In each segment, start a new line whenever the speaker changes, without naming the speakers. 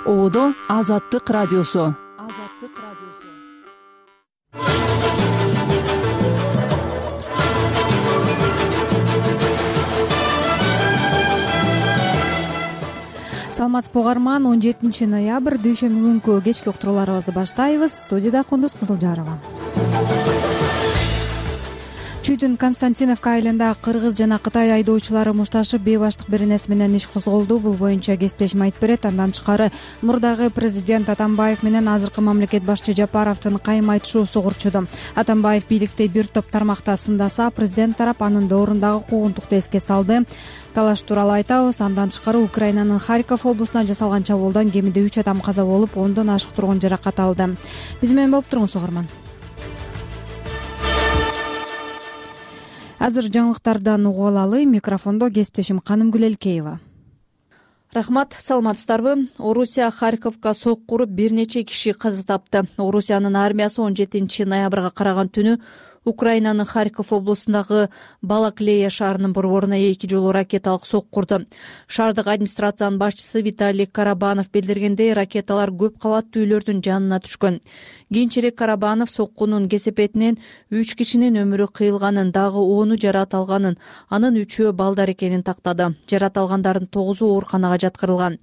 Оодо Азаттык радиосу.
Саламатсызбы угарман, 17 ноябрь дүйшөмбү күнкү кечки уктурууларыбызды баштайбыз. Студияда Кундуз Кызылжарова. Чүйдүн Константиновка айылында Кыргыз жана Кытай айдоочулары мушташып бейбаштык беренеси менен иш козголду. Бул боюнча кесиптешим айтып берет. Андан тышкары мурдагы президент Атамбаев менен азыркы мамлекет башчы Жапаровдун кайым айтышуусу курчуду. Атамбаев бийликти бир топ тармакта сындаса, президент тарап анын доорундагы куугунтукту эске салды. Талаш тууралуу айтабыз. Андан тышкары Украинанын Харьков облусуна жасалган чабуулдан кеминде 3 адам каза болуп, 10дон ашык тургун жаракат алды. Биз менен болуп туруңуз угарман. Азыр жаңылыктардан угуп алалы. Микрофондо кесиптешим Канымгүл Элкеева.
Рахмат, саламатсыздарбы? Орусия Харьковка сок куруп бир нече киши каза тапты. Орусиянын армиясы 17 ноябрга караган түнү Украинанын Харьков облусундагы Балаклея шаарынын борборуна 2 жолу ракеталык сок курду. Шаардык администрациянын башчысы Виталий Карабанов билдиргендей, ракеталар көп кабаттуу үйлөрдүн жанына түшкөн. Кийинчерээк Карабанов соккунун кесепетинен 3 кишинин өмүрү кыйылганын, дагы 10 жаракат алганын, анын 3-өө балдар экенин тактады. Жаракат алгандардын 9-у ооруканага жаткырылган.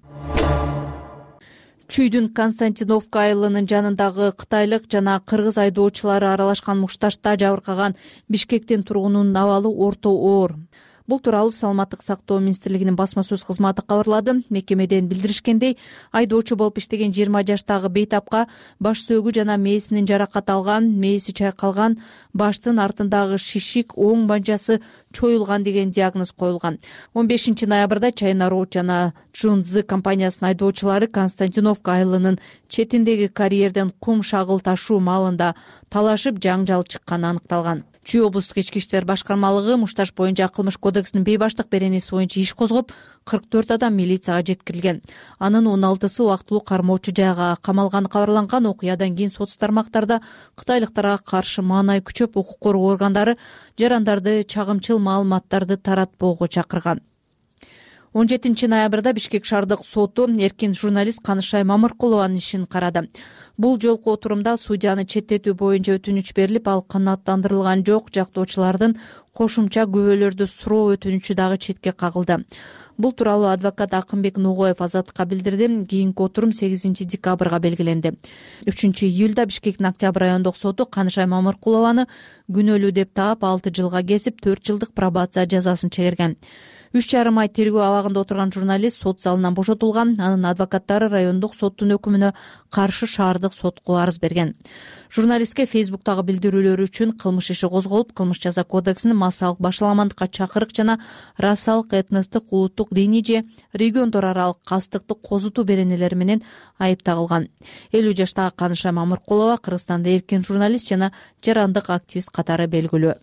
Чүйдүн Константиновка айылынын жанындагы кытайлык жана кыргыз айдоочулары аралашкан мушташта жабыркаган Бишкектин тургунунун абалы орто оор. Бул тууралуу Саламаттык сактоо министрлигинин басма сөз кызматы кабарлады. Мекемеден билдиришкендей, айдоочу болуп иштеген 20 жаштагы бейтапка баш сөөгү жана мээсинин жаракат алган, мээси чайкалган, баштын артындагы шишик, оң банжасы чоюлган деген диагноз коюлган. 15 ноябрда Чайна Роуд жана Чжунцзы компаниясынын айдоочулары Константиновка айылынын четиндеги карьерден кум шагыл ташуу маалында талашып жаңжал чыкканы аныкталган. Чүй облустук ички иштер башкармалыгы мушташ боюнча кылмыш кодексинин бейбаштык беренеси боюнча иш козгоп, 44 адам милицияга жеткирилген. Анын 16сы убактылуу кармоочу жайга камалганы кабарланган. Окуядан кийин соц тармактарда кытайлыктарга каршы маанай күчөп, укук коргоо органдары жарандарды чагымчыл маалыматтарды таратпоого чакырган. 17 ноябрда Бишкек шаардык соту эркин журналист Канышай Мамыркулованын ишин карады. Бул жолку отурумда судьяны четтетүү боюнча өтүнүч берилип, ал канааттандырылган жок. Жактоочулардын кошумча күбөлөрдү суроо өтүнүчү дагы четке кагылды. Бул тууралуу адвокат Акынбек Нугоев Азаттыкка билдирди. Кийинки отурум 8 декабрга белгиленди. 3 июлда Бишкектин Октябрь райондук соту Канышай Мамыркулованы күнөөлүү деп таап 6 жылга кесип 4 жылдык пробация жазасын чегерген. 3,5 ай тергөө абагында отурган журналист сот залынан бошотулган. Анын адвокаттары райондук соттун өкүмүнө каршы шаардык сотко арыз берген. Журналистке Фейсбуктагы билдирүүлөрү үчүн кылмыш иши козголуп, кылмыш жаза кодексинин массалык башаламандыкка чакырык жана расалык, этностук, улуттук, диний же региондор аралык кастыктык козутуу беренелери менен айып тагылган. 50 жаштагы Канышай Мамыркулова Кыргызстанда эркин журналист жана жарандык активист катары белгилүү.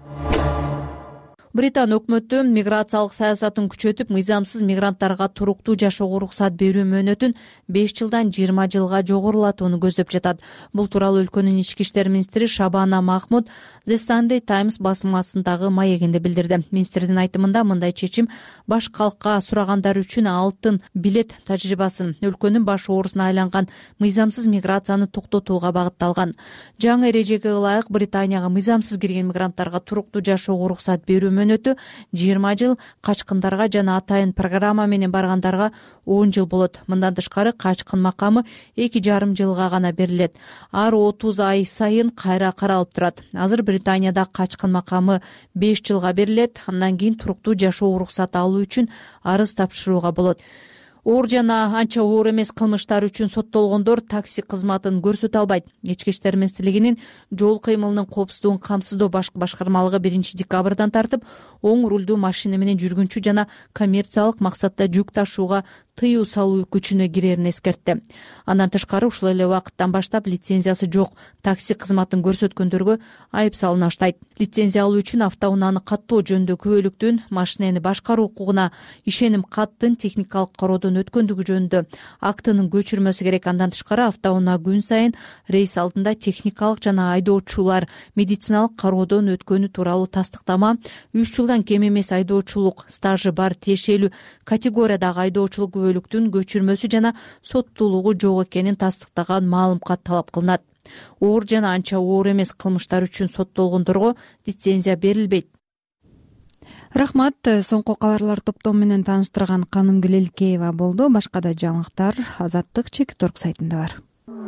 Британ өкмөтү миграциялык саясатын күчөтүп, мыйзамсыз мигранттарга туруктуу жашоого уруксат берүү мөөнөтүн 5 жылдан 20 жылга жогорулатууну көздөп жатат. Бул тууралуу өлкөнүн ички иштер министри Шабана Махмуд The Sunday Times басылмасындагы маегинде билдирди. Министрдин айтымында мындай чечим баш калкка сурагандар үчүн алтын билет тажрыйбасын, өлкөнүн баш оорусуна айланган мыйзамсыз миграцияны токтотууга багытталган. Жаңы эрежеге ылайык Британияга мыйзамсыз кирген мигранттарга туруктуу жашоого уруксат берүү мөөнөтү 20 жыл, качкындарга жана атайын программа менен баргандарга 10 жыл болот. Мындан тышкары качкын макамы 2,5 жылга гана берилет. Ар 30 ай сайын кайра каралып турат. Азыр Британияда качкын макамы 5 жылга берилет. Андан кийин туруктуу жашоо уруксаты алуу үчүн арыз тапшырууга болот. Оор жана анча оор эмес кылмыштар үчүн соттолгондор такси кызматын көрсөтө албайт. Ички иштер министрлигинин жол кыймылынын коопсуздугун камсыздоо башкармалыгы 1 декабрдан тартып, оң рулдуу машина менен жүргүнчү жана коммерциялык максатта жүк ташууга тыюу салуу күчүнө кирерин эскертти. Андан тышкары ушул эле убакыттан баштап лицензиясы жок такси кызматын көрсөткөндөргө айып салына баштайт. Лицензия алуу үчүн автоунааны каттоо жөнүндө күбөлүктүн, машинени башкаруу укугуна ишеним каттын техникалык кароодон өткөндүгү жөнүндө актынын көчүрмөсү керек. Андан тышкары автоунаа күн сайын рейс алдында техникалык жана айдоочулар медициналык кароодон өткөнү тууралуу тастыктама, 3 жылдан кем эмес айдоочулук стажы бар тиешелүү категориядагы айдоочулук күнөөбөлүктүн көчүрмөсү жана соттуулугу жок экенин тастыктаган маалымкат талап кылынат. Оор жана анча оор эмес кылмыштар үчүн соттолгондорго лицензия берилбейт.
Рахмат. Соңку кабарлар топтому менен тааныштырган Канымгүл Элкеева болду. Башка да жаңылыктар Азаттык Чекиторг сайтында бар.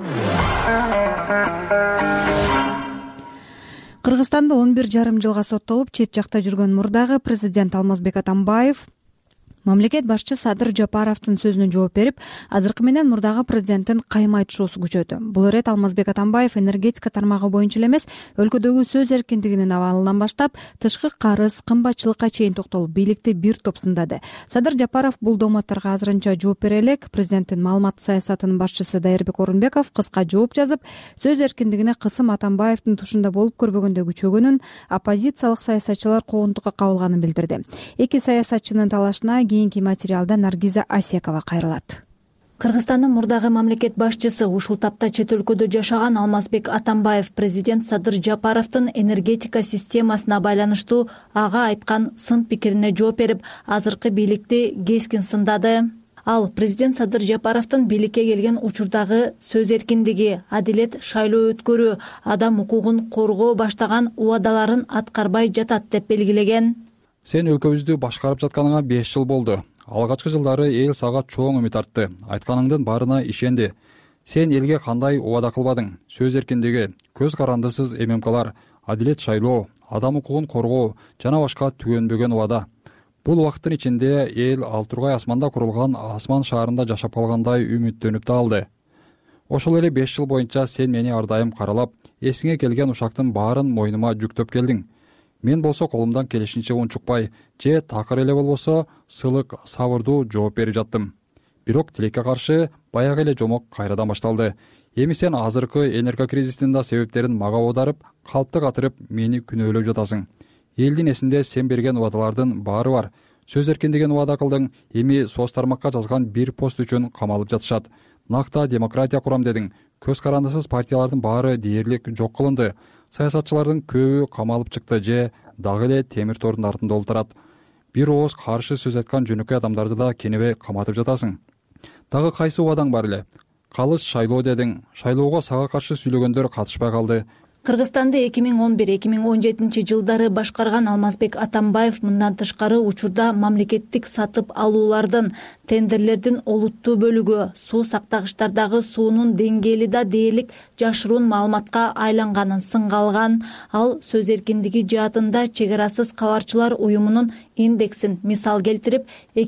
Кыргызстанда 11,5 жылга соттолуп чет жакта жүргөн мурдагы президент Алмазбек Атамбаев мамлекет башчы Садыр Жапаровдун сөзүнө жооп берип, азыркы менен мурдагы президенттин кайым айтышуусу күчөдү. Бул ирет Алмазбек Атамбаев энергетика тармагы боюнча эле эмес, өлкөдөгү сөз эркиндигинин абалынан баштап тышкы карыз, кымбатчылыкка чейин токтолуп, бийликти бир топ сындады. Садыр Жапаров бул дооматтарга азырынча жооп бере элек. Президенттин маалымат саясатынын башчысы Дайырбек Орунбеков кыска жооп жазып, сөз эркиндигине кысым Атамбаевдин тушунда болуп көрбөгөндө күчөгөнүн, оппозициялык саясатчылар куугунтукка кабылганын билдирди. Эки саясатчынын талашына кийинки материалда Наргиза Асиякова кайрылат.
Кыргызстандын мурдагы мамлекет башчысы ушул тапта чет өлкөдө жашаган Алмазбек Атамбаев президент Садыр Жапаровдун энергетика системасына байланыштуу ага айткан сын пикирине жооп берип, азыркы бийликти кескин сындады. Ал президент Садыр Жапаровдун бийликке келген учурдагы сөз эркиндиги, адилет шайлоо өткөрүү, адам укугун коргоо баштаган убадаларын аткарбай жатат деп белгилеген.
Сен өлкөбүздү башкарып жатканыңа 5 жыл болду. Алгачкы жылдары эл сага чоң үмүт артты. Айтканыңдын баарына ишенди. Сен элге кандай убада кылбадың? Сөз эркиндиги, көз карандысыз ММКлар, адилет шайлоо, адам укугун коргоо жана башка түгөнбөгөн убада. Бул убакыттын ичинде эл ал тургай асманда курулган асман шаарында жашап калгандай үмүттөнүп да алды. Ошол эле 5 жыл боюнча сен мени ар дайым каралап, эсиңе келген ушактын баарын мойнума жүктөп келдиң. Мен болсо колумдан келишинче унчукпай, же такыр эле болбосо сылык, сабырдуу жооп берип жаттым. Бирок тилекке каршы баягы эле жомок кайрадан башталды. Эми сен азыркы энергокризистин да себептерин мага оодарып, калпты катырып, мени күнөөлөп жатасың. Элдин эсинде сен берген убадалардын баары бар. Сөз эркиндигин убада кылдың, эми соц тармакка жазган бир пост үчүн камалып жатышат. Накта демократия курам дедиң. Көз карандысыз партиялардын баары дээрлик жок кылынды. Саясатчылардын көбү камалып чыкты же дагы эле темир тордун артында олтурат. Бир ооз каршы сөз айткан жөнөкөй адамдарды да кенебей каматып жатасың. Дагы кайсы убадаң бар эле? Калыс шайлоо дедиң. Шайлоого сага каршы сүйлөгөндөр катышпай калды.
Кыргызстанды 2011-2017 жылдары башкарган Алмазбек Атамбаев мындан тышкары учурда мамлекеттик сатып алуулардын, тендерлердин олуттуу бөлүгү, суу сактагычтардагы суунун деңгээли да дээрлик жашыруун маалыматка айланганын сынга алган. Ал сөз эркиндиги жаатында чек арасыз кабарчылар уюмунун индексин мисал келтирип,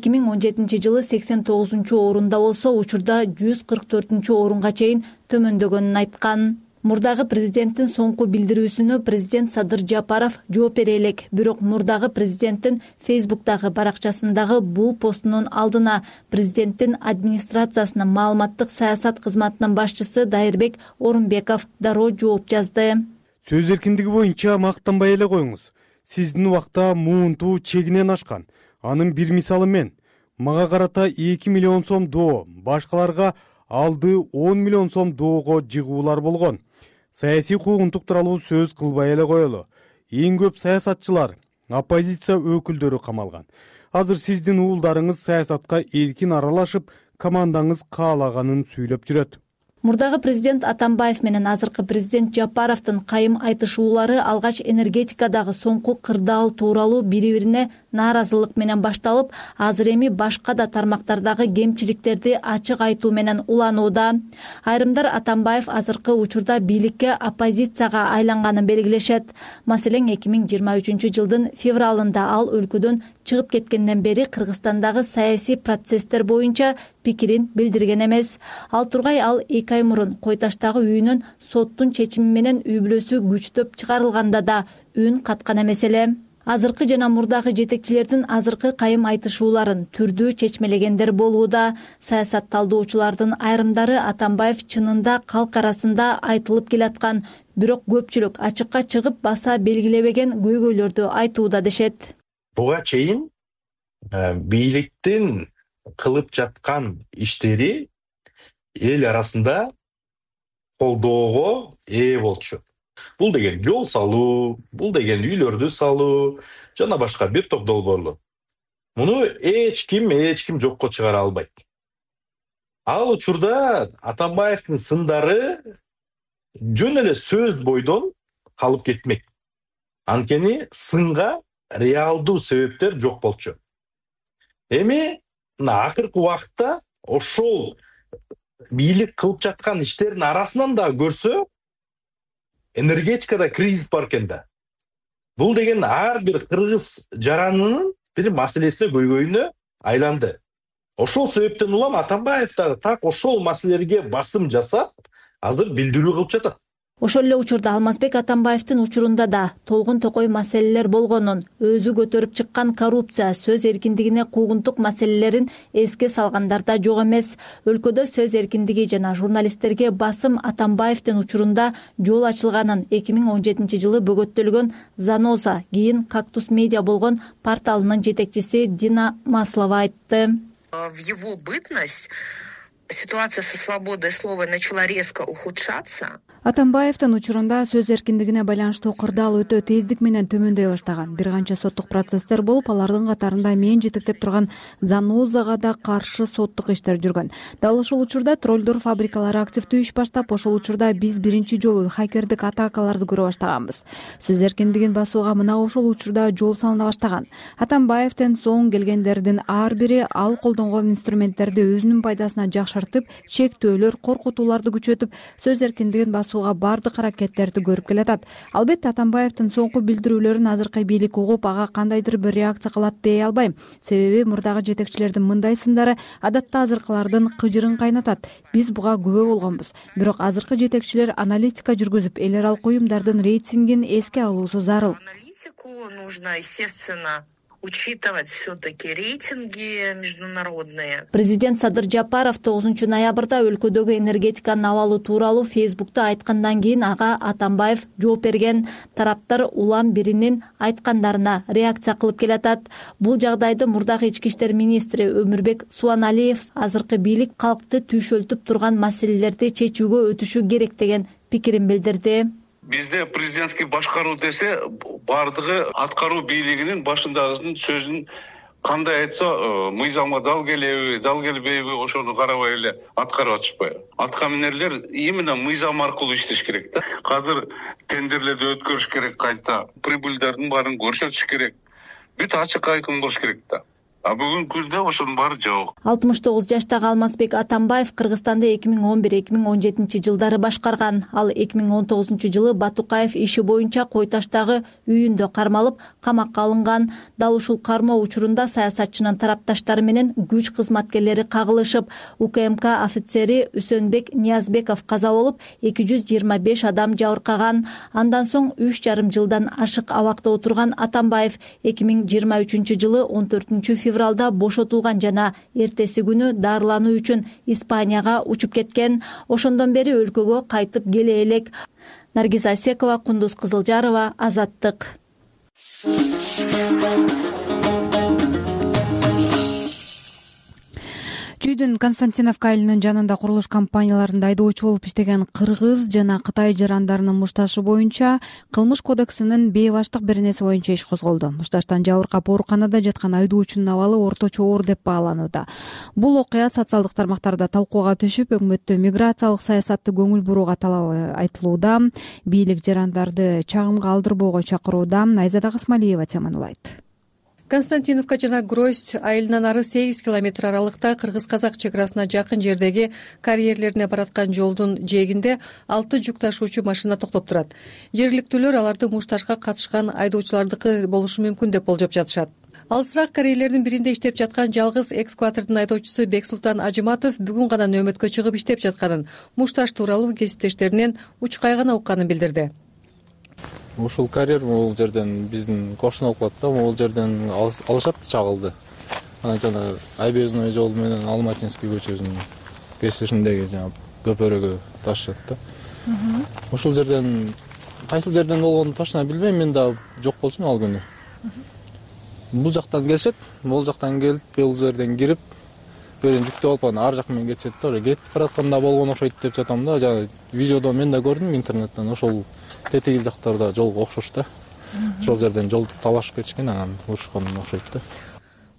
2017 жылы 89-орунда болсо, учурда 144-орунга чейин төмөндөгөнүн айткан. Мурдагы президенттин соңку билдирүүсүнө президент Садыр Жапаров жооп бере элек, бирок мурдагы президенттин Фейсбуктагы баракчасындагы бул постунун алдына президенттин администрациясынын маалыматтык саясат кызматынын башчысы Дайырбек Орунбеков дароо жооп жазды.
Сөз эркиндиги боюнча мактанбай эле коюңуз. Сиздин убакта муунтуу чегинен ашкан. Анын бир мисалы мен. Мага карата 2 миллион сом доо, башкаларга алды 10 миллион сом доого жыгуулар болгон. Саясий куугунтук тууралуу сөз кылбай эле коелу. Эң көп саясатчылар, оппозиция өкүлдөрү камалган. Азыр сиздин уулдарыңыз саясатка эркин аралашып, командаңыз каалаганын сүйлөп жүрөт.
Мурдагы президент Атамбаев менен азыркы президент Жапаровдун кайым айтышуулары алгач энергетикадагы соңку кырдаал тууралуу бири-бирине нааразылык менен башталып, азыр эми башка да тармактардагы кемчиликтерди ачык айтуу менен уланууда. Айрымдар Атамбаев азыркы учурда бийликке оппозицияга айланганын белгилешет. Маселен, 2023 жылдын февралында ал өлкөдөн чыгып кеткенден бери Кыргызстандагы саясий процесстер боюнча пикирин билдирген эмес. Ал тургай ал 2 ай мурун Кой Таштагы үйүнөн соттун чечими менен үй бүлөсү күчтөп чыгарылганда да үн каткан эмес эле. Азыркы жана мурдагы жетекчилердин азыркы кайым айтышууларын түрдүү чечмелегендер болууда. Саясат талдоочулардын айрымдары Атамбаев чынында калк арасында айтылып келаткан, бирок көпчүлүк ачыкка чыгып баса белгилебеген көйгөйлөрдү айтууда дешет.
Буга чейин бийликтин кылып жаткан иштери эл арасында колдоого ээ болчу. Бул деген жол салуу, бул деген үйлөрдү салуу, жана башка бир топ долбоорлор. Муну эч ким жокко чыгара албайт. Ал учурда Атамбаевдин сындары жөн эле сөз бойдон калып кетмек. Анткени сынга реалдуу себептер жок болчу. Эми акыркы убакытта ошол бийлик кылып жаткан иштердин арасынан да көрсө, энергетикада кризис бар экен да. Бул деген ар бир кыргыз жаранынын бир маселесине көйгөйүнө айланды. Ошол себептен улам Атамбаев дагы так ошол маселелерге басым жасап, азыр билдирүү кылып жатат.
Ошол эле учурда Алмазбек Атамбаевдин учурунда да толгон токой маселелер болгонун, өзү көтөрүп чыккан коррупция, сөз эркиндигине куугунтук маселелерин эске салгандар да жок эмес. Өлкөдө сөз эркиндиги жана журналисттерге басым Атамбаевдин учурунда жол ачылганын 2017-жылы бөгөттөлгөн Заноза, кийин Кактус медиа болгон порталынын жетекчиси Дина Маслова айтты.
В его бытность ситуация со свободой слова начала резко ухудшаться.
Атамбаевдин учурунда сөз эркиндигине байланыштуу кырдаал өтө тездик менен төмөндөй баштаган. Бир канча соттук процесстер болуп, алардын катарында мен жетектеп турган Занозага да каршы соттук иштер жүргөн. Дал ошол учурда троллдор фабрикалары активдүү иш баштап, ошол учурда биз биринчи жолу хакердик атакаларды көрө баштаганбыз. Сөз эркиндигин басууга мына ошол учурда жол салына баштаган. Атамбаевден соң келгендердин ар бири ал колдонгон инструменттерди өзүнүн пайдасына жакшыртып, чектөөлөр, коркутууларды күчөтүп, сөз эркиндигин басууга бардык аракеттерди көрүп келатат. Албетте Атамбаевдин соңку билдирүүлөрүн азыркы бийлик угуп, ага кандайдыр бир реакция кылат дей албайм. Себеби мурдагы жетекчилердин мындай сындары адатта азыркылардын кыжырын кайнатат. Биз буга күбө болгонбуз. Бирок азыркы жетекчилер аналитика жүргүзүп, эл аралык уюмдардын рейтингин эске алуусу зарыл.
Аналитику нужно, естественно, учитывать все-таки рейтинги международные.
Президент Садыр Жапаров 9 ноябрда өлкөдөгү энергетиканын абалы тууралуу Фейсбукта айткандан кийин ага Атамбаев жооп берген. Тараптар улам биринин айткандарына реакция кылып келатат. Бул жагдайды мурдагы ички иштер министри Өмүрбек Суаналиев азыркы бийлик калкты түйшөлтүп турган маселелерди чечүүгө өтүшү керек деген пикирин билдирди.
Бизде президентский башкаруу десе, бардыгы аткаруу бийлигинин башындагысынын сөзүн кандай айтса, мыйзамга дал келеби, дал келбейби, ошону карабай эле аткарып атышпайбы. Аткаминерлер именно мыйзам аркылуу иштеш керек да. Азыр тендерлерди өткөрүш керек кайта, прибыльдердин баарын көрсөтүш керек. Бүт ачык айкын болуш керек да. А бүгүнкү күндө ошонун баары жок.
69 жаштагы Алмазбек Атамбаев Кыргызстанды 2011-2017 жылдары башкарган. Ал 2019 жылы Батукаев иши боюнча Кой Таштагы үйүндө кармалып, камакка алынган. Дал ушул кармоо учурунда саясатчынын тарапташтары менен күч кызматкерлери кагылышып, УКМК офицери Үсөнбек Ниязбеков каза болуп, 225 адам жабыркаган. Андан соң 3,5 жылдан ашык абакта отурган Атамбаев 2023 жылы 14 февралда бошотулган жана эртеси күнү дарылануу үчүн Испанияга учуп кеткен. Ошондон бери өлкөгө кайтып келе элек. Наргиз Асекова, Кундуз Кызылжарова, Азаттык.
Чүйдүн Константиновка айылынын жанында курулуш компанияларында айдоочу болуп иштеген кыргыз жана Кытай жарандарынын мушташы боюнча Кылмыш кодексинин бейбаштык беренеси боюнча иш козголду. Мушташтан жабыркап ооруканада жаткан айдоочунун абалы орточо оор деп бааланууда. Бул окуя социалдык тармактарда талкууга түшүп, өкмөттө миграциялык саясатты көңүл бурууга талабы айтылууда. Бийлик жарандарды чагымга алдырбоого чакырууда. Айзада Касмалиева теманы улайт.
Константиновка жана Гроздь айылынан ары 8 километр аралыкта кыргыз-казак чек арасына жакын жердеги карьерлерине бараткан жолдун жээгинде 6 жүк ташуучу машина токтоп турат. Жергиликтүүлөр аларды мушташка катышкан айдоочулардыкы болушу мүмкүн деп болжоп жатышат. Алысыраак карьерлердин биринде иштеп жаткан жалгыз экскаватордун айдоочусу Бексултан Ажыматов бүгүн гана нөөмөткө чыгып иштеп жатканын, мушташ тууралуу кесиптештеринен учкай гана укканын билдирди.
Ушул карьер бул жерден биздин кошуна болуп калат да, бул жерден алышат чагылды. Анан жана Айбезный жол менен Алматинский көчөсүнүн кесишиндеги жана көпөрөгө ташышат да. Ушул жерден кайсыл жерден болгонун точно билбейм, мен да жок болчумун ал күнү. Бул жактан келишет, бул жактан келип, бул жерден кирип, бөдөн жүктөп алып анан ар жак менен кетишет да. Кетип баратканда болгон окшойт деп жатам да. Жана видеодо мен да көрдүм интернеттен, ошол тетигил жактарда жолго окшош да. Ошол жерден жол талашып кетишкен, анан урушкан окшойт да.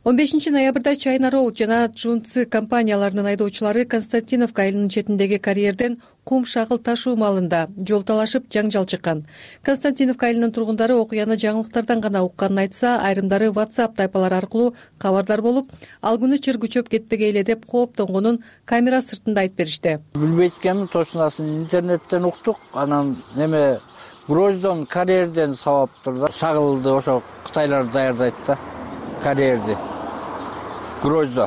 15 ноябрда China Road жана Junzi компанияларынын айдоочулары Константиновка айылынын четиндеги карьерден кум шагыл ташуу маалында жол талашып жаңжал чыккан. Константиновка айылынын тургундары окуяны жаңылыктардан гана укканын айтса, айрымдары WhatsApp тайпалары аркылуу кабардар болуп, ал күнү чыр күчөп кетпегей эле деп кооптонгонун камера сыртында айтып беришти.
Билбейт экенмин, точносын интернеттен уктук, анан неме Гроздон карьерден сабаптыр да. Шагылды ошо кытайлар даярдайт да. Карьерди. Гроздо.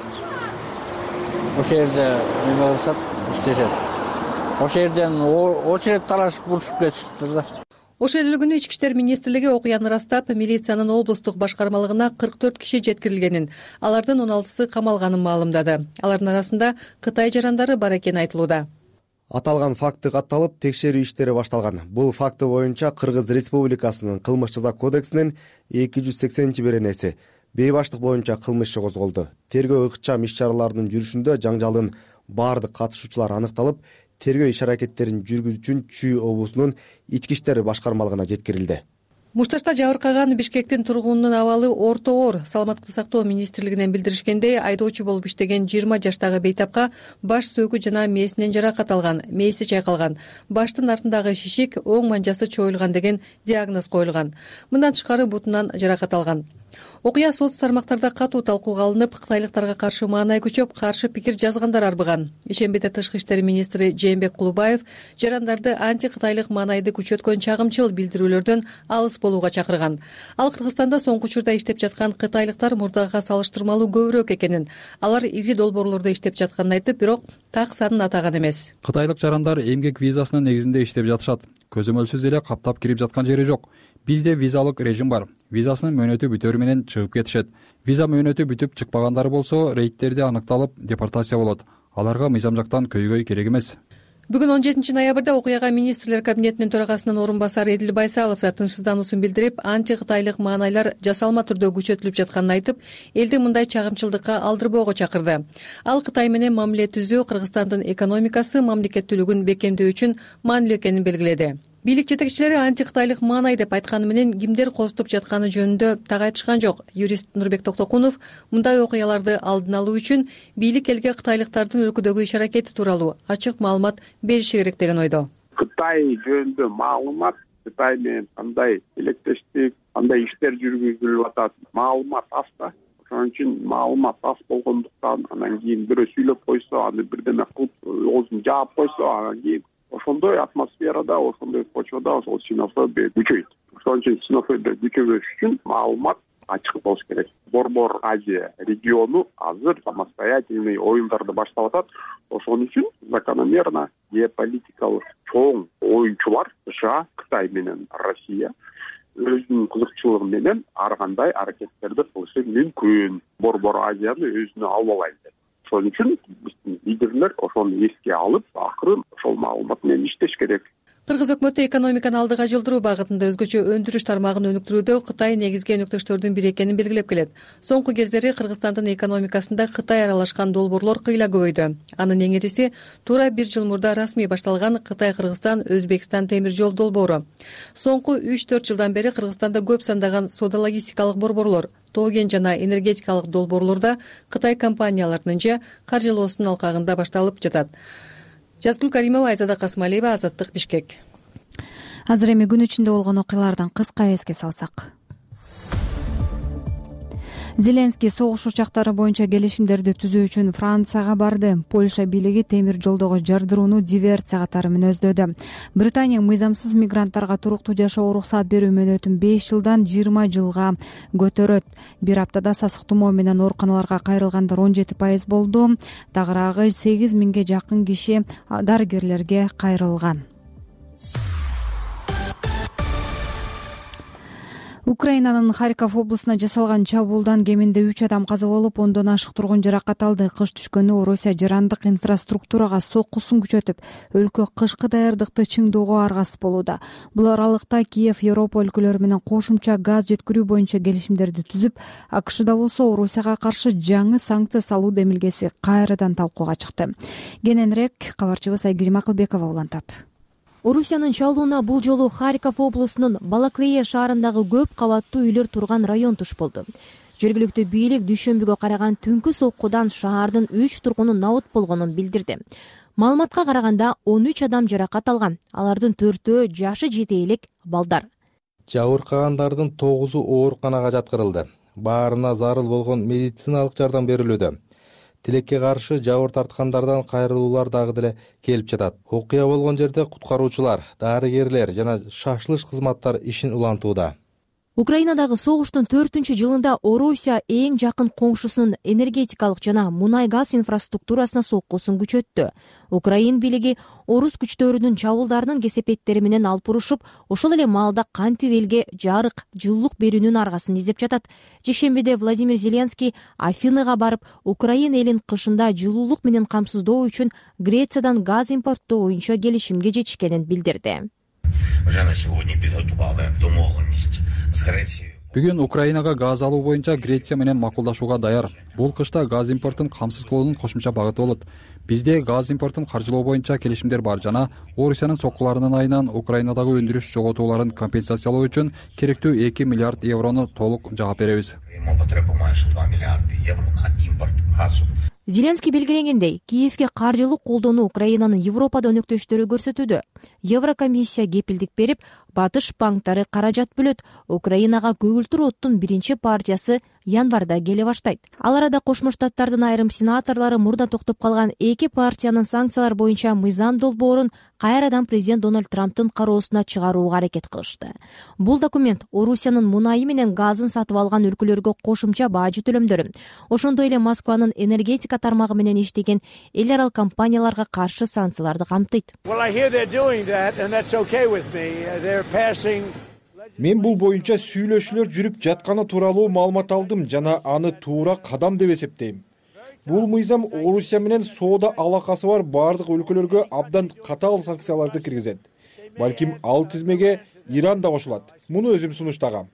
Ошол жерде неме кылышат, иштешет. Ошол жерден очеред талашып урушуп кетишиптир да.
Ошол эле күнү Ички иштер министрлиги окуяны ырастап, милициянын облустук башкармалыгына 44 киши жеткирилгенин, алардын 16сы камалганын маалымдады. Алардын арасында Кытай жарандары бар экени айтылууда.
Аталган факты катталып, текшерүү иштери башталган. Бул факты боюнча Кыргыз Республикасынын кылмыш жаза кодексинин 280-беренеси бейбаштык боюнча кылмыш иши козголду. Тергөө ыкчам иш-чараларынын жүрүшүндө жаңжалдын бардык катышуучулары аныкталып, тергөө иш-аракеттерин жүргүзүү үчүн Чүй облусунун ички иштер башкармалыгына жеткирилди.
Мушташта жабыркаган Бишкектин тургунунун абалы орто оор. Саламаттык сактоо министрлигинен билдиришкендей, айдоочу болуп иштеген 20 жаштагы бейтапка баш сөөгү жана мээсинен жаракат алган, мээси чайкалган, баштын артындагы шишик, оң манжасы чоюлган деген диагноз коюлган. Мындан тышкары бутунан жаракат алган. Окуя соц тармактарда катуу талкууга алынып, кытайлыктарга каршы маанай күчөп, каршы пикир жазгандар арбыган. Ишембиде Тышкы иштер министри Жээнбек Кулубаев жарандарды анти-кытайлык маанайды күчөткөн чагымчыл билдирүүлөрдөн алыс болууга чакырган. Ал Кыргызстанда соңку учурда иштеп жаткан кытайлыктар мурдага салыштырмалуу көбүрөөк экенин, алар ири долбоорлордо иштеп жатканын айтып, бирок так санын атаган эмес.
Кытайлык жарандар эмгек визасынын негизинде иштеп жатышат. Көзөмөлсүз эле каптап кирип жаткан жери жок. Бизде визалык режим бар. Визасынын мөөнөтү бүтөрү менен чыгып кетишет. Виза мөөнөтү бүтүп чыкпагандар болсо, рейдтерде аныкталып, депортация болот. Аларга мыйзам жактан көйгөй керек эмес.
Бүгүн 17 ноябрда окуяга министрлер кабинетинин төрагасынын орун басары Эдил Байсалов да тынчсыздануусун билдирип, анти-кытайлык маанайлар жасалма түрдө күчөтүлүп жатканын айтып, элди мындай чагымчылдыкка алдырбоого чакырды. Ал Кытай менен мамиле түзүү Кыргызстандын экономикасы, мамлекеттүүлүгүн бекемдөө үчүн маанилүү экенин белгиледи. Бийлик жетекчилери анти-кытайлык маанай деп айтканы менен кимдер козутуп жатканы жөнүндө так айтышкан жок. Юрист Нурбек Токтокунов мындай окуяларды алдын алуу үчүн бийлик элге кытайлыктардын өлкөдөгү иш-аракети тууралуу ачык маалымат бериши керек деген ойдо.
Кытай жөнүндө маалымат, Кытай менен кандай илектештик, кандай иштер жүргүзүлүп атат, маалымат аз да. Ошон үчүн маалымат аз болгондуктан анан кийин бирөө сүйлөп койсо, аны бирдеме кылып оозун жаап койсо, анан кийин ошондой атмосферада, ошондой почвада ошол ксенофобия күчөйт. Ошон үчүн ксенофобия күчөбөш үчүн маалымат ачык болуш керек. Борбор Азия региону азыр самостоятельный оюндарды баштап атат. Ошон үчүн закономерно геополитикалык чоң оюнчулар США, Кытай менен Россия өзүнүн кызыкчылыгы менен ар кандай аракеттерди кылышы мүмкүн. Борбор Азияны өзүнө алып алайын деп. Ошон үчүн биздин лидерлер ошону эске алып, акырын ошол маалымат менен иштеш керек.
Кыргыз өкмөтү экономиканы алдыга жылдыруу багытында өзгөчө өндүрүш тармагын өнүктүрүүдө Кытай негизги өнөктөштөрдүн бири экенин белгилеп келет. Соңку кездери Кыргызстандын экономикасында Кытай аралашкан долбоорлор кыйла көбөйдү. Анын эң ириси туура 1 жыл мурда расмий башталган Кытай-Кыргызстан-Өзбекстан темир жол долбоору. Соңку 3-4 жылдан бери Кыргызстанда көп сандаган соода-логистикалык борборлор, тоо-кен жана энергетикалык долбоорлорда Кытай компанияларынын же каржылоосунун алкагында башталып жатат. Жазгүл Каримова, Айзада Касымалиева, Азаттык, Бишкек.
Азыр эми күн ичинде болгон окуялардан кыска эске салсак. Зеленский согуш учактары боюнча келишимдерди түзүү үчүн Францияга барды. Польша бийлиги темир жолдогу жардырууну диверсия катары мүнөздөдү. Британия мыйзамсыз мигранттарга туруктуу жашоого уруксат берүү мөөнөтүн 5 жылдан 20 жылга көтөрөт. Бир аптада сасык тумоо менен ооруканаларга кайрылгандар 17% болду. Тагыраагы 8000ге жакын киши дарыгерлерге кайрылган. Украинанын Харьков облусуна жасалган чабуулдан кеминде 3 адам каза болуп, 10дон ашык тургун жаракат алды. Кыш түшкөнү Орусия жарандык инфраструктурага соккусун күчөтүп, өлкө кышкы даярдыкты чыңдоого аргасыз болууда. Бул аралыкта Киев Европа өлкөлөрү менен кошумча газ жеткирүү боюнча келишимдерди түзүп, АКШда болсо Орусияга каршы жаңы санкция салуу демилгеси кайрадан талкууга чыкты. Кененирээк кабарчыбыз Айгерим Акылбекова улантат.
Орусиянын чалууна бул жолу Харьков облусунун Балаклея шаарындагы көп кабаттуу үйлөр турган район туш болду. Жергиликтүү бийлик дүйшөмбүгө караган түнкү соккудан шаардын 3 тургуну набыт болгонун билдирди. Маалыматка караганда 13 адам жаракат алган. Алардын 4-өө жашы жете элек балдар.
Жабыркагандардын 9-у ооруканага жаткырылды. Баарына зарыл болгон медициналык жардам берилүүдө. Тилекке каршы жабыр тарткандардан кайрылуулар дагы деле келип жатат. Окуя болгон жерде куткаруучулар, дарыгерлер жана шашылыш кызматтар ишин улантууда.
Украинадагы согуштун 4-жылында Орусия эң жакын коңшусунун энергетикалык жана мунай-газ инфраструктурасына соккусун күчөттү. Украин бийлиги орус күчтөрүнүн чабуулдарынын кесепеттери менен алып урушуп, ошол эле маалда кантип элге жарык, жылуулук берүүнүн аргасын издеп жатат. Жешембиде Владимир Зеленский Афинага барып, Украин элин кышында жылуулук менен камсыздоо үчүн Грециядан газ импорттоо боюнча келишимге жетишкенин билдирди.
Бүгүн Украинага газ алуу боюнча Греция менен макулдашууга даяр. Бул кышта газ импортун камсыз кылуунун кошумча багыты болот. Бизде газ импортун каржылоо боюнча келишимдер бар жана Орусиянын соккуларынын айынан Украинадагы өндүрүш жоготууларын компенсациялоо үчүн керектүү 2 миллиард еврону толук жаап беребиз.
Зеленский белгилегендей, Киевге каржылык колдоону Украинанын Европада өнөктөштөрү көрсөтүүдө. Еврокомиссия кепилдик берип, батыш банктары каражат бөлөт. Украинага көгүлтүр оттун биринчи партиясы январда келе баштайт. Ал арада Кошмо Штаттардын айрым сенаторлору мурда токтоп калган эки партиянын санкциялар боюнча мыйзам долбоорун кайрадан президент Дональд Трамптын кароосуна чыгарууга аракет кылышты. Бул документ Орусиянын мунайы менен газын сатып алган өлкөлөргө кошумча бажы төлөмдөрү, ошондой эле Москванын энергетика тармагы менен иштеген эл аралык компанияларга каршы санкцияларды камтыйт.
Мен бул боюнча сүйлөшүүлөр жүрүп жатканы тууралуу маалымат алдым жана аны туура кадам деп эсептейм. Бул мыйзам Орусия менен соода алакасы бар бардык өлкөлөргө абдан катаал санкцияларды киргизет. Балким ал тизмеге Иран да кошулат. Муну өзүм сунуштагам.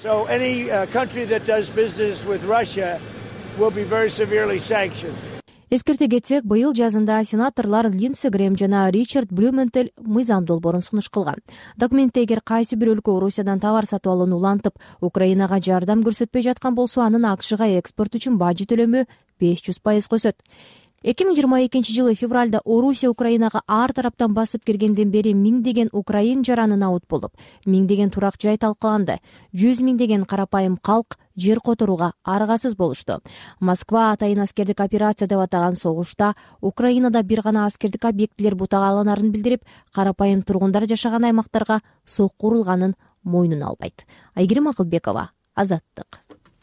Эскерте кетсек, быйыл жазында сенаторлор Линдси Грэм жана Ричард Блюменталь мыйзам долбоорун сунуш кылган. Документте эгер кайсы бир өлкө Орусиядан товар сатып алууну улантып, Украинага жардам көрсөтпөй жаткан болсо, анын АКШга экспорт үчүн бажы төлөмү 500% өсөт. 2022 февралда Орусия Украинага ар тараптан басып киргенден бери миңдеген украин жараны набыт болуп, миңдеген турак жай талкаланды, 100 миңдеген карапайым калк жер которууга аргасыз болушту. Москва атайын аскердик операция деп атаган согушта Украинада бир гана аскердик объектилер бутагаланарын билдирип, карапайым тургундар жашаган аймактарга сокку урулганын мойнуна албайт. Айгерим Акылбекова, Азаттык.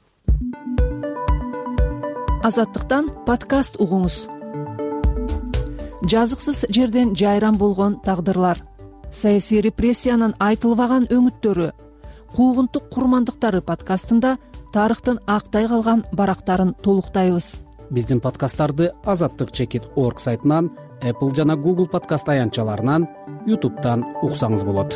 Азаттыктан подкаст угуңуз. Жазыксыз жерден жайран болгон тагдырлар, саясий репрессиянын айтылбаган өңүттөрү, куугунтук курмандыктары подкастында тарыхтын актай калган барактарын толуктайбыз.
Биздин подкасттарды azattik.org сайтынан, Apple жана Google подкаст аянтчаларынан, YouTube'дан уксаңыз болот.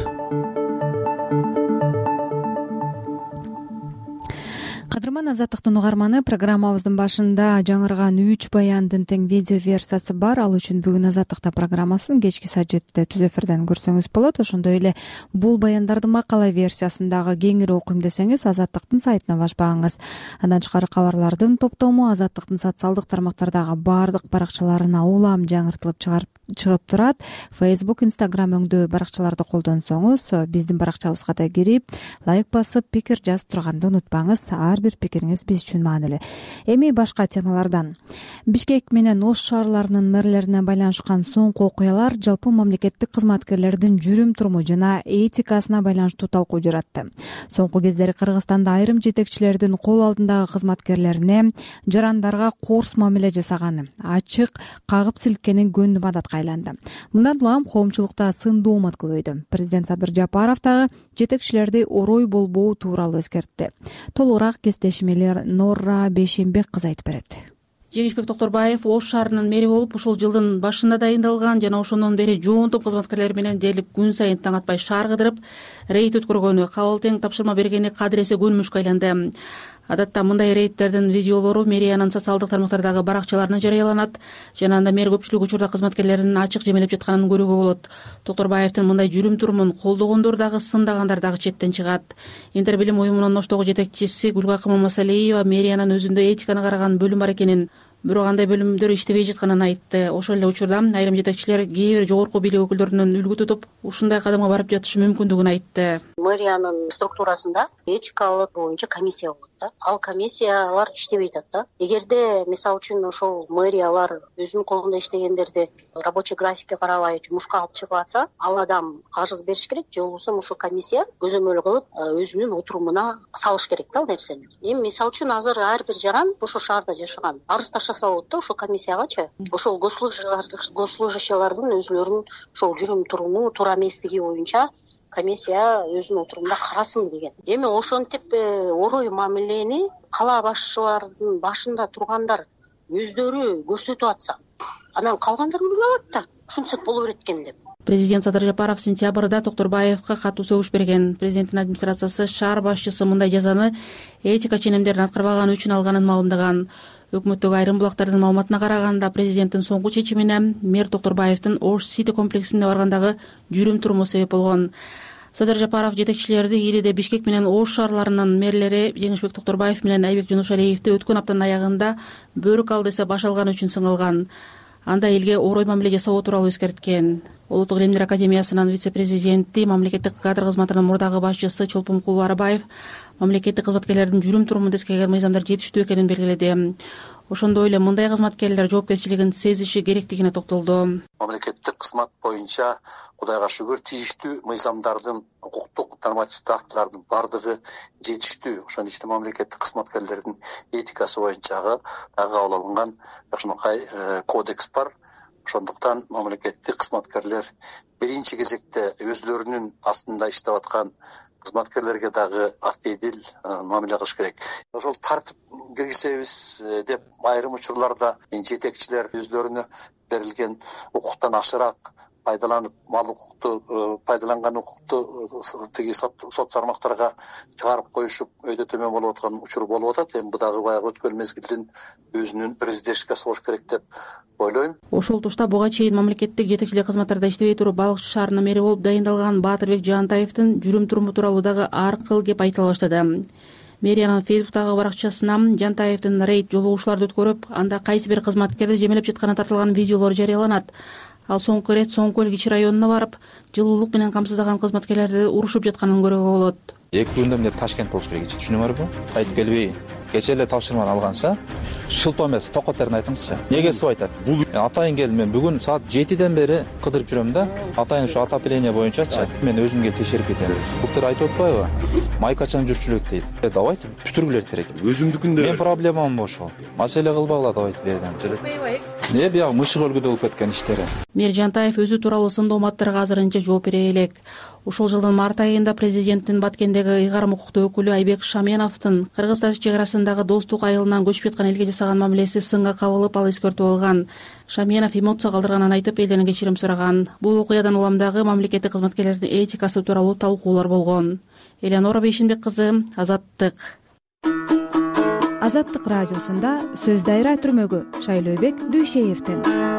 Кадырман Азаттыктын угарманы, программабыздын башында жаңырган 3 баяндын тең видео версиясы бар. Ал үчүн бүгүн Азаттыкта программасын кечки саат 7-де түз эфирден көрсөңүз болот. Ошондой эле бул баяндарды макала версиясындагы кеңири окуйм десеңиз, Азаттыктын сайтына баш багыңыз. Андан тышкары кабарлардын топтому Азаттыктын социалдык тармактардагы бардык баракчаларына улам жаңыртылып чыгып турат. Facebook, Instagram өңдөө баракчаларды колдонсоңуз, биздин баракчабызга да кирип, лайк басып, пикир жазып турганды унутпаңыз. Ар бир пикириңиз биз үчүн маанилүү. Эми башка темалардан. Бишкек менен Ош шаарларынын мэрлерине байланышкан соңку окуялар жалпы мамлекеттик кызматкерлердин жүрүм-туруму жана этикасына байланыштуу талкуу жаратты. Соңку кездери Кыргызстанда айрым жетекчилердин кол алдындагы кызматкерлерине жарандарга коорс мамиле жасаганы, ачык кагып силккени көндүм адатка айланды. Мындан улам коомчулукта сын-доомат көбөйдү. Президент Садыр Жапаров дагы жетекчилерди орой болбоо тууралуу эскертти. Толугураак кестешимелер Норра Бейшембек кызы айтып берет.
Жеңишбек Токторбаев Ош шаарынын мэри болуп, ушул жылдын башында дайындалган жана ошондон бери жоонтуп кызматкерлер менен дээрлик күн сайын таң атпай шаар кыдырып, рейд өткөргөнү, кабыл тең тапшырма бергени кадыресе көнүмүшкө айланды. адатта мындай рейдтердин видеолору мэриянын социалдык тармактардагы баракчаларына жарыяланат жана анда мэр көпчүлүк учурда кызматкерлеринин ачык жемелеп жатканын көрүүгө болот. Токторбаевдин мындай жүрүм турумун колдогондор дагы сындагандар дагы четтен чыгат. Интербилим уюмунун оштогу жетекчиси Гүлгакы Мамасалиева мэриянын өзүндө этиканы караган бөлүм бар экенин, бирок андай бөлүмдөр иштебей жатканын айтты. Ошол эле учурда айрым жетекчилер кээ бир жогорку бийлик өкүлдөрүнөн үлгү тутуп ушундай кадамга барып жатышы мүмкүндүгүн айтты.
Мэриянын структурасында этикалык боюнча комиссия болот да. Ал комиссиялар иштебей атат да. Эгерде мисалы үчүн ошол мэриялар өзүнүн колунда иштегендерди рабочий графикке карабай жумушка алып чыгып атса, ал адам арыз бериш керек же болбосо ошол комиссия көзөмөл кылып өзүнүн отурумуна салыш керек да ал нерсени. Эми мисалы үчүн азыр ар бир жаран ошол шаарда жашаган арыз таштаса болот да ошол комиссиягачы. Ошол госслужащиялардын өзүлөрүнүн ошол жүрүм туруму, туура эместиги боюнча комиссия өзүнүн отурумда карасын деген. Эми ошентип орой мамилени кала башчыларынын башында тургандар өздөрү көрсөтүп атса, анан калгандар билбей алат да ушинтип боло берет экен деп.
Президент Садыр Жапаров сентябрда Токторбаевга катуу сөгүш берген. Президенттин администрациясы шаар башчысы мындай жазаны этика ченемдерин аткарбаганы үчүн алганын маалымдаган. Өкмөттөгү айрым булактардын маалыматына караганда, президенттин соңку чечимине мэр Токторбаевдин Ош Сити комплексине баргандагы жүрүм туруму себеп болгон. Садыр Жапаров жетекчилерди Илиде, Бишкек менен Ош шаарларынын мэрлери Жеңишбек Токторбаев менен Айбек Жунушалиевди өткөн аптанын аягында бөрүк ал десе баш алганы үчүн сыналган. Анда элге орой мамиле жасоо тууралуу эскерткен. Улуттук илимдер академиясынын вице-президенти, мамлекеттик кадр кызматынын мурдагы башчысы Чолпонкул Арбаев мамлекеттик кызматкерлердин жүрүм турумун тескерген мыйзамдар жетиштүү экенин белгиледи. Ошондой эле мындай кызматкерлер жоопкерчилигин сезиши керектигине токтолду.
Мамлекеттик кызмат боюнча Кудайга шүгүр тийиштүү мыйзамдардын, укуктук нормативдик актылардын бардыгы жетиштүү. Ошон үчүн мамлекеттик кызматкерлердин этикасы боюнча дагы кабыл алынган ушундай кодекс бар. Ошондуктан мамлекеттик кызматкерлер биринчи кезекте өзлөрүнүн астында иштеп аткан кызматкерлерге дагы актедил мамиле кылыш керек. Ошол тартип киргизебиз деп айрым учурларда жетекчилер өзлөрүнө берилген укуктан ашыраак пайдаланып, мал укукту пайдаланган укукту тиги сот тармактарга чыгарып коюшуп өйдө төмөн болуп аткан учур болуп атат. Эми бу дагы баягы өткөн мезгилдин өзүнүн бір издешкеси болуш керек деп ойлойм.
Ошол тушта буга чейин мамлекеттик жетекчилик кызматтарда иштебей туруп Балыкчы шаарынын мэри болуп дайындалган Баатырбек Жаантаевдин жүрүм туруму тууралуу дагы ар кыл кеп айтыла баштады. Мэриянын Фейсбуктагы баракчасына Жаантаевдин рейд жолугушууларды өткөрүп, анда кайсы бир кызматкерди жемелеп жатканы тартылган видеолор жарыяланат. Ал соңку ирет Соңку эл кичи районуна барып, жылуулук менен камсыздаган кызматкерлерди урушуп жатканын көрүүгө болот.
2 күндө эмне Ташкент болуш керек, түшүнүң барбы? Айтып келбей, кече эле тапшырманы алганса, шылтоо эмес, токотерин айтыңызчы. Неге суу айтат? Атайын келди, мен бүгүн саат 7ден бери кыдырып жүрөм да. Атайын ушу отопление боюнчачы. Мен өзүм келип текшерип кетем. Буктар айтып атпайбы? Майкачан жүрчүлүк дейт. Давайте бүтүргүлөр керек.
Өзүмдүкүндө.
Мен проблемам ошол. Маселе кылбагыла давайте бердим. Не бияк мышык өлгүдө болуп кеткен иштери.
Мэр Жаантаев өзү тууралуу сын дооматтарга азырынча жооп бере элек. Ушул жылдын март айында президенттин Баткендеги ыйгарым укуктуу өкүлү Айбек Шаменовдун Кыргыз-Тажик чек арасындагы достук айылынан көчүп жаткан элге жасаган мамилеси сынга кабылып, ал эскертүү алган. Шаменов эмоция калтырганын айтып, элден кечирим сураган. Бул окуядан улам дагы мамлекеттик кызматкерлердин этикасы тууралуу талкуулар болгон. Элеонора Бейшимбек кызы, Азаттык.
Азаттык радиосунда сөз дайра түрмөгү Шайлообек Дүйшеевден.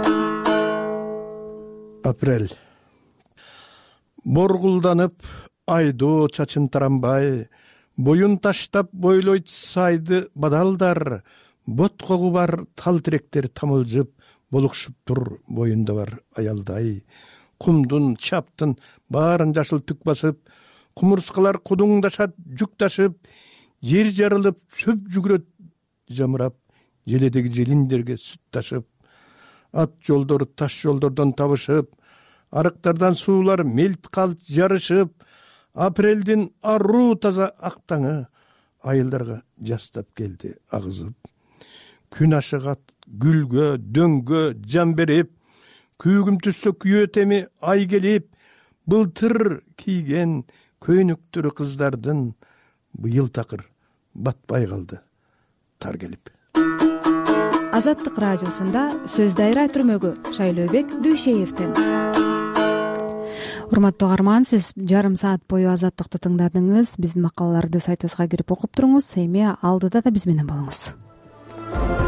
Апрель. Боргулданып, айдоо чачын тарамбай, боюн таштап бойлойт сайды бадалдар, боткогу бар тал тиректер тамылжып, болукшуп тур боюнда бар аялдай. Кумдун, чаптын баарын жашыл түк басып, кумурскалар кудуңдашат жүк ташып, жер жарылып, шөп жүгүрөт жамырап, желедеги желиндерге сүт ташып, ат жолдор таш жолдордон табышып, арыктардан суулар мелт калт жарышып, апрелдин аруу таза актаңы айылдарга жастап келди агызып. Күн ашыгат гүлгө, дөңгө жан берип, күйгүм түссө күйөө теми ай келип, былтыр кийген көйнөктөрү кыздардын быйыл такыр батпай калды тар келип.
Азаттык радиосунда сөз дайра түрмөгү Шайлообек Дүйшеевден. урматтуу угарман, сиз жарым саат бою Азаттыкты тыңдадыңыз. Биздин макалаларды сайтыбызга кирип окуп туруңуз. Эми алдыда да биз менен болуңуз.